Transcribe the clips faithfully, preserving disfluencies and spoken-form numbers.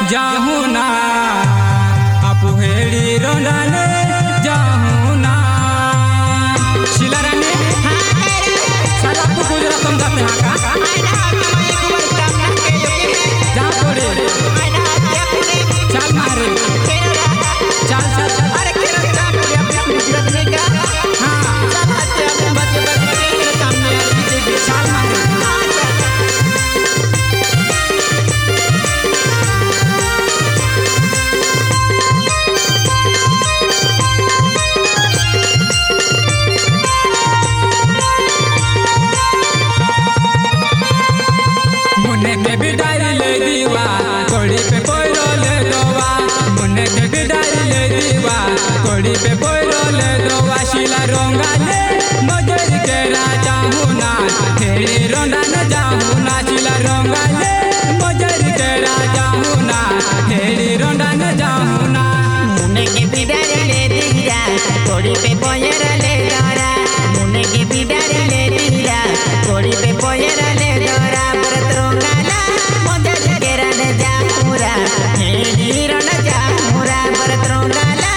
जाहुना अपुहेड़ी रोंडाने जाहुना शिलाराने साला आपको गुजरात समझाते हैं का जा पड़े चल मारे चल चल चल अरे केरल जा पड़े अपने गुजरात में का हां चल आते अपने बच्चे बच्चे सामने चल मारे कोड़ी पे बोल दो शिला रोंगाले मजर के राजा हुना तेरी रोंडा न जाहुना शिला रोंगाले मजर के राजा हुना तेरी रोंडा न जाहुना मुने के बिडार ले दिया कोड़ी पे पोयर ले दरा मुने के बिडार ले दिया कोड़ी पे पोयर ले दरा भरत रोंगाला मजर के राजा जाहुरा तेरी रोंडा जाहुरा भरत रोंगाला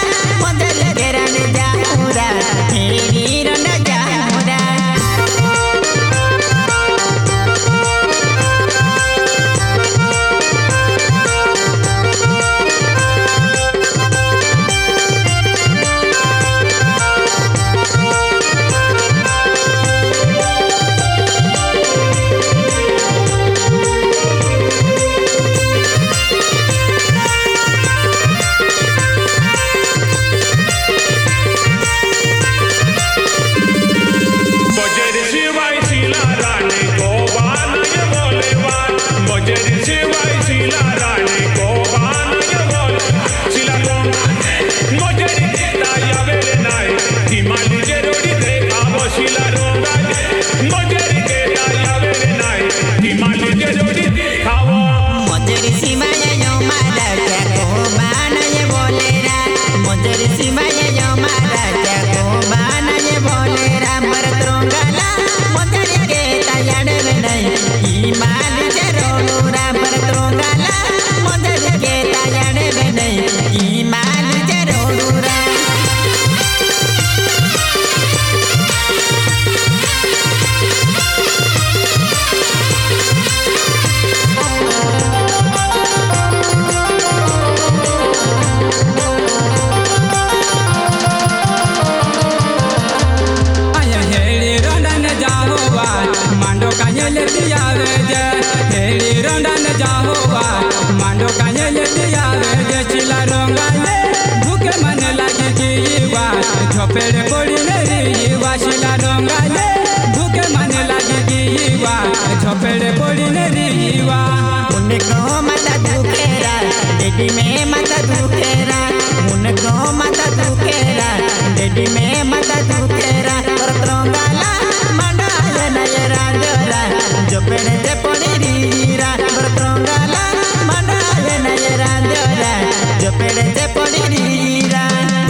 झोपेड़ पड़ी मेरी वाशिला रोंगाले भूखे मन लगी गीवा झोपेड़ पड़ी मेरी वा मुन को माता दुखेरा डेडी में माता दुखेरा मुन को माता दुखेरा डेडी में माता दुखेरा भरत रोंगाला मंडा नय राजरा झोपेड़ से पड़ी रीरा भरत रोंगाला मंडा नय राजरा झोपेड़ से पड़ी रीरा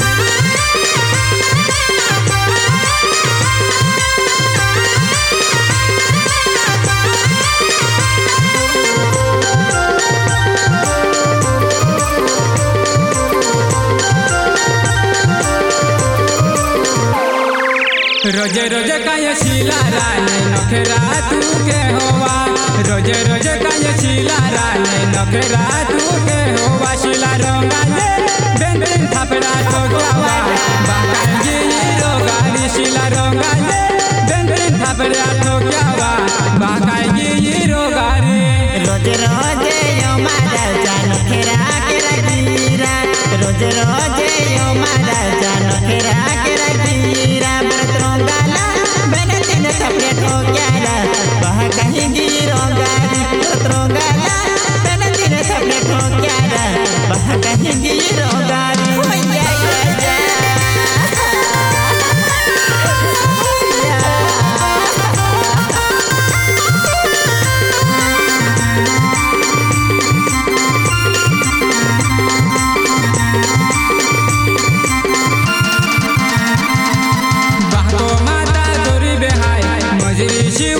रोजे रोजे काये शिला राने नखरा तू के होवा रोजे रोजे काये शिला राने नखरा तू के होवा शिला रोंगाले बेंदिन थापड़ा तो जावा बाकांजी रोगारी शिला रोंगाले बेंदिन थापड़ा तो जावा बाकांजी रोगारी रोज रोज यो मारा जानो खेरा केरा गिरा रोज रोज यो मारा जानो खेरा केरा गिरा भरत रोंगाला बेने दिन थपड़े ठोक्याला बह कहीं गिरोगारी भरत रोंगाला बेने दिन थपड़े ठोक्याला बह कहीं गिरोगारी होया जा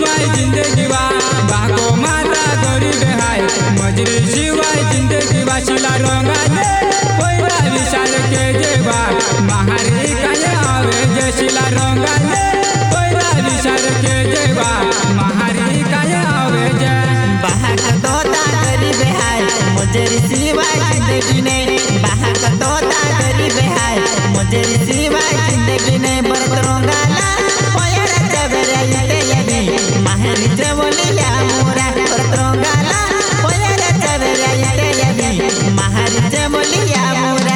जिंदगी वा बाको माता गरीब है मजरी शिवाय जिंदगी वा सिवा जिंदगी ने बाहा का तोता गरीब है मुझे सिवा जिंदगी ने बरतरोंगाला पोयर चबरे ये यही महर चवलिया मोरा बरतरोंगाला पोयर चबरे ये यही महर चवलिया मोरा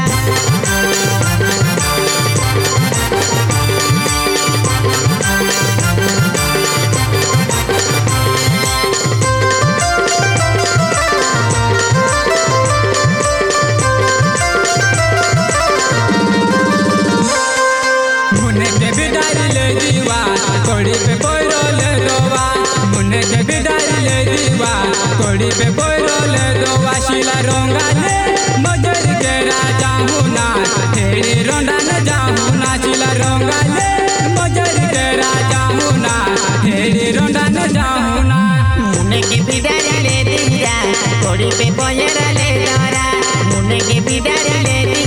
कोड़ी पे कोई रोल दोवा मुन्ने के भी डाले दीवा कोड़ी पे कोई रोल दोवा शिला रोंगा ले मजर के राजा हुना तेरी रोंडा न जाहुना शिला रोंगा ले मजर के राजा हुना तेरी रोंडा न जाहुना मुन्ने के भी डाले दीवा कोड़ी पे कोई रोल दोरा मुन्ने के भी डाले